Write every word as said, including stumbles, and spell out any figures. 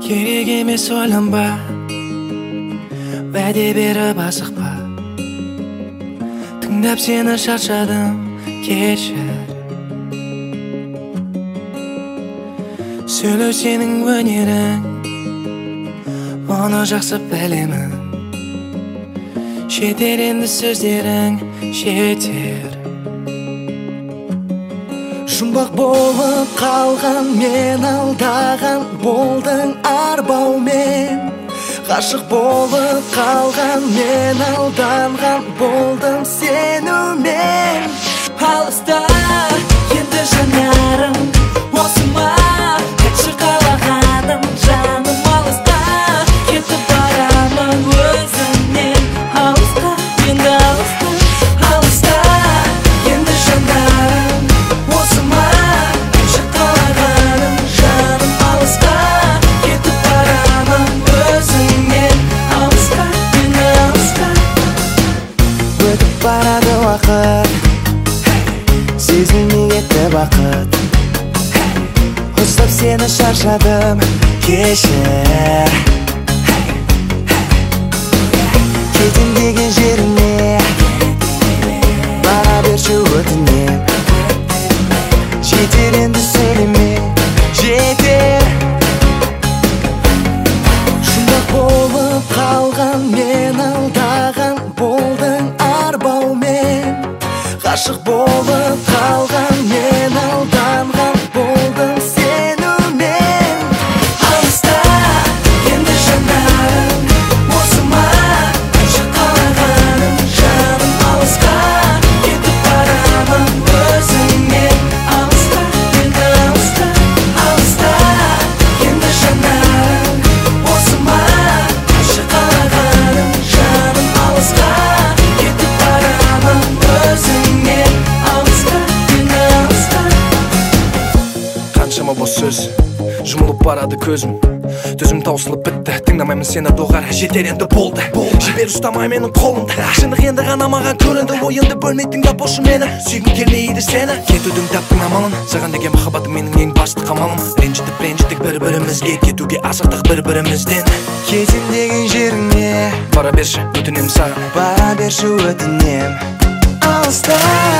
керек емес ойланба, уәде беріп асықпа. Тыңдап сені шаршадым, кешір. Сөйлеу сенің өнерің, оны жақсы білемін. Жетер енді сөздерің, жетер. Жұмбақ болып қалған мен алдаған болдың арбаумен. Ғашық болып қалған мен алданған болдым сенумен. Алыста енді жанарым, осы ма кетші қалағаным жаным. Алыста кетіп барамын өзіңнен. Алыста енді алыста, алыста енді жанарым, осы ма кетші қалағаным жаным. Алыста кетіп барамын өзіңнен. Алыста енді алыста. Өтіп барады уақыт, сезілмей кетті бақыт. Ұстап сені шаршадым, кешір. Кетем деген жеріне бара берші өтінем. Жетер енді сөйлеме, жетер. Жұмбақ болып қалған мен алдаған болдың арбаумен. Ғашық болып қалған мен алданған болдым сенумен. Алыста енді жанарым, осы ма кетші қалағаным жаным. Алысқа кетіп барамын өзіңнен. Алыста енді алыста, алыста енді жанарым, осы ма кетші қалағаным жаным. Алысқа кетіп барамын өзіңнен. Алыста енді алыста. Қаншама бос сөз, жұмылып барады көзім. Төзім таусылып бітті, тыңдамаймын сені доғар. Жетер енді болды, жібер ұстамай менің қолымды. Шындық енді ғана маған көрінді, ойынды бөлмей тыңдап болшы мені. Сүйгім келмейді сені, кетудің таптың амалын. Саған деген махаббатым менің ең басты қамалым. Ренжітіп ренжіттік бір-бірімізге, кетуге асықтық бір-бірімізден. Кетем деген жеріңе бара берші, өтінем саған, бара берші өтінем. Алыста